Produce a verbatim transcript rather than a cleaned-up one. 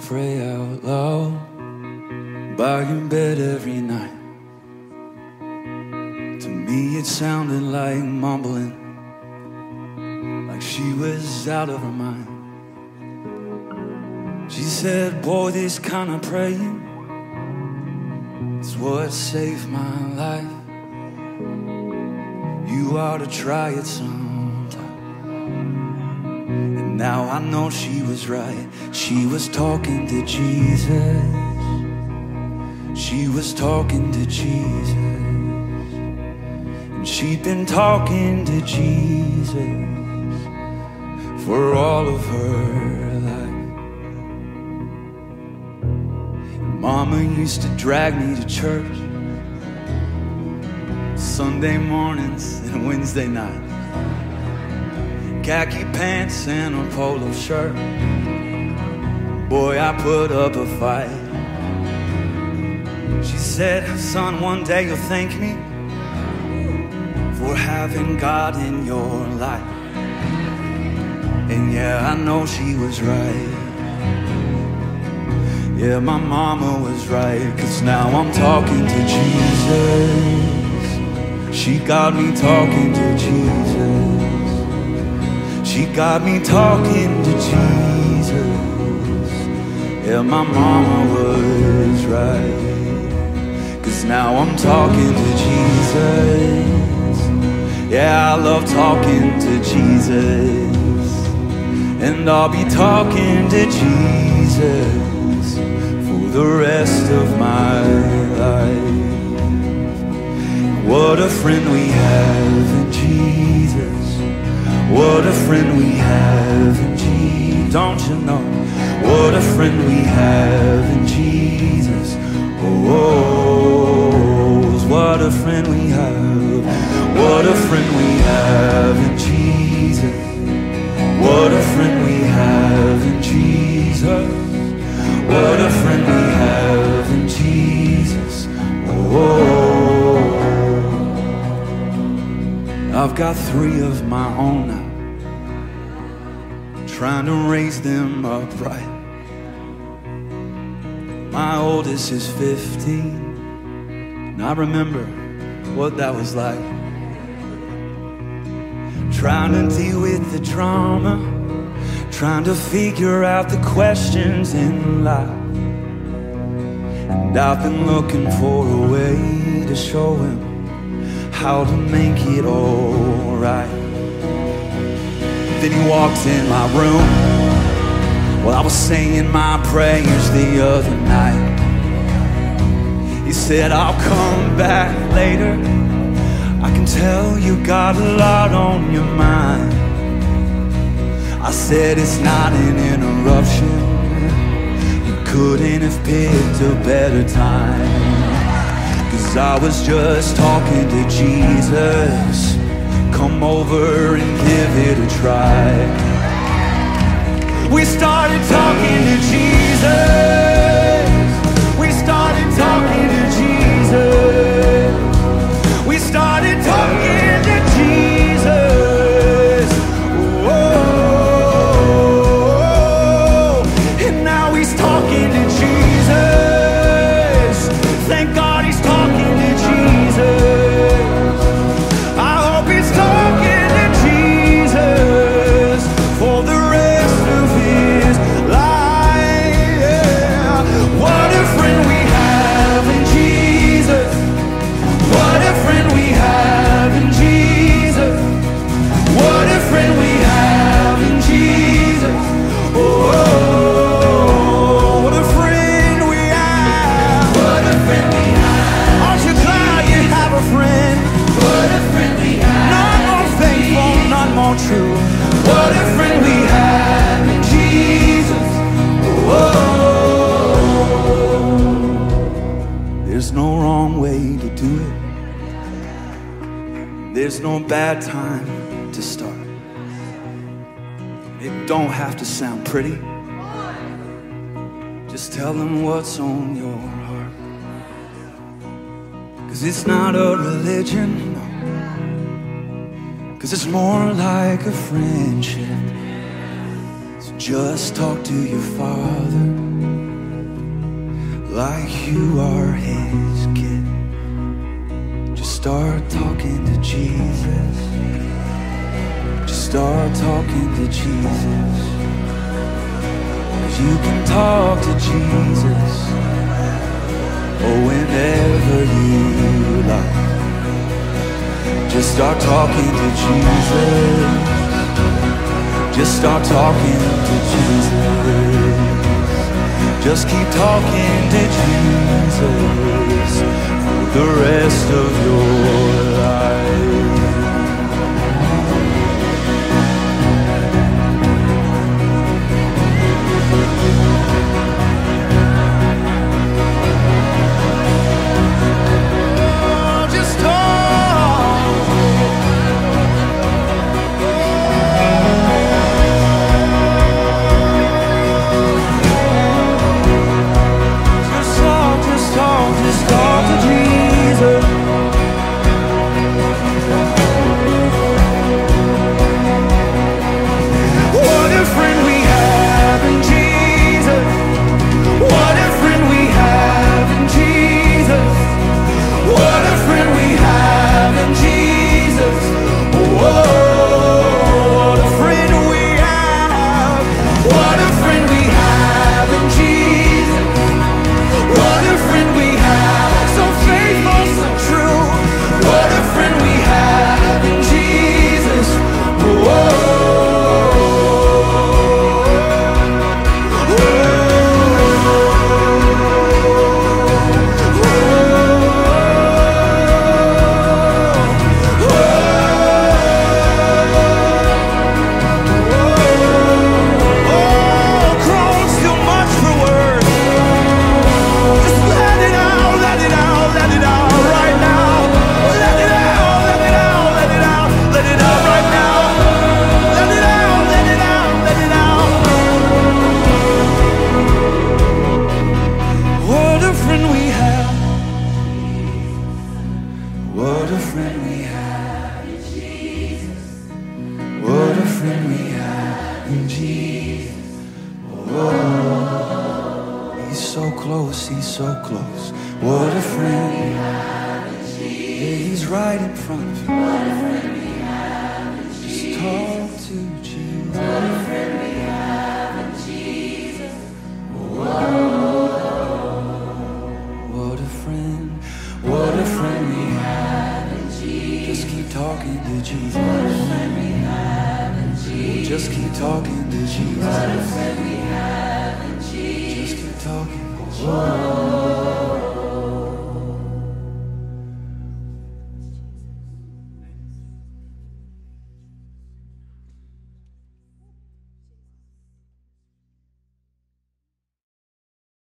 pray out loud by your bed every night. To me it sounded like mumbling, like she was out of her mind. She said, boy, this kind of praying is what saved my life. You ought to try it sometime. And now I know she was right. She was talking to Jesus. She was talking to Jesus. And she'd been talking to Jesus for all of her life. Mama used to drag me to church Sunday mornings and Wednesday night. Khaki pants and a polo shirt. Boy, I put up a fight. She said, son, one day you'll thank me for having God in your life. And yeah, I know she was right. Yeah, my mama was right, 'cause now I'm talking to Jesus. She got me talking to Jesus. She got me talking to Jesus. Yeah, my mama was right, 'cause now I'm talking to Jesus. Yeah, I love talking to Jesus. And I'll be talking to Jesus for the rest of my life. What a friend we have in Jesus. What a friend we have in Jesus. Don't you know? What a friend we have in Jesus. Oh, what a friend we have. What a friend we have in Jesus. What a friend we have in Jesus. What a friend we have in Jesus. Oh, I've got three of my own now, trying to raise them upright. My oldest is fifteen, and I remember what that was like. Trying to deal with the drama, trying to figure out the questions in life. And I've been looking for a way to show him how to make it all right. Then he walked in my room while I was saying my prayers the other night. He said, I'll come back later. I can tell you got a lot on your mind. I said, it's not an interruption. You couldn't have picked a better time. 'Cause I was just talking to Jesus. Come over and give it a try. We started talking to Jesus. We started talking to Jesus. We started talking to Jesus. Oh, and now he's talking to Jesus. Thank God he's talking to Jesus. I hope he's talking to Jesus for the rest of his life. Yeah. What a friend we have in Jesus. What a friend we have in Jesus. What a friend we have in Jesus. Oh, what a friend we have. What a friend we have. Aren't you glad you have a friend? What a friend we have. None more faithful, none more true. What a friend we have in Jesus. Oh, there's no wrong way to do it. There's no bad time to start. It don't have to sound pretty. Just tell them what's on your heart. 'Cause it's not a religion, no. 'Cause it's more like a friendship. So just talk to your Father. you are his kid. Just start talking to Jesus. Just start talking to Jesus. 'Cause you can talk to Jesus, or whenever you like. Just start talking to Jesus. Just start talking to Jesus. Just keep talking to Jesus for the rest of your life. He's so close. What a friend. Yeah, he's right in front of you. What a friend we have in Jesus. Just talk to Jesus. What a friend we have in Jesus. What a friend. What a friend we have in Jesus. Just keep talking to Jesus. What a friend we have in Jesus. Just keep talking to Jesus. What a friend we have in Jesus. Just keep talking. Whoa.